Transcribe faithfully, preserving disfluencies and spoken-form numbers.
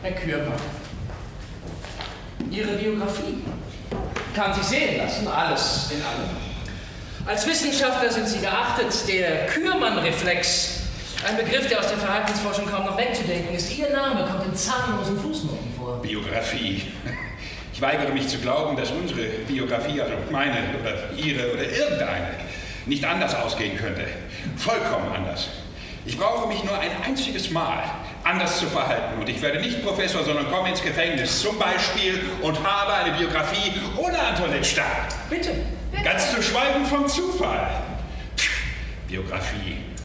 Herr Kührmann, Ihre Biografie kann sich sehen lassen, alles in allem. Als Wissenschaftler sind Sie geachtet. Der Kührmann-Reflex, ein Begriff, der aus der Verhaltensforschung kaum noch wegzudenken ist. Ihr Name kommt in zahllosen Fußnoten vor. Biografie. Ich weigere mich zu glauben, dass unsere Biografie, also meine oder Ihre oder irgendeine, nicht anders ausgehen könnte. Vollkommen anders. Ich brauche mich nur ein einziges Mal anders zu verhalten und ich werde nicht Professor, sondern komme ins Gefängnis zum Beispiel und habe eine Biografie ohne Antoinette Starr. Bitte. Ganz zu schweigen vom Zufall. Biografie.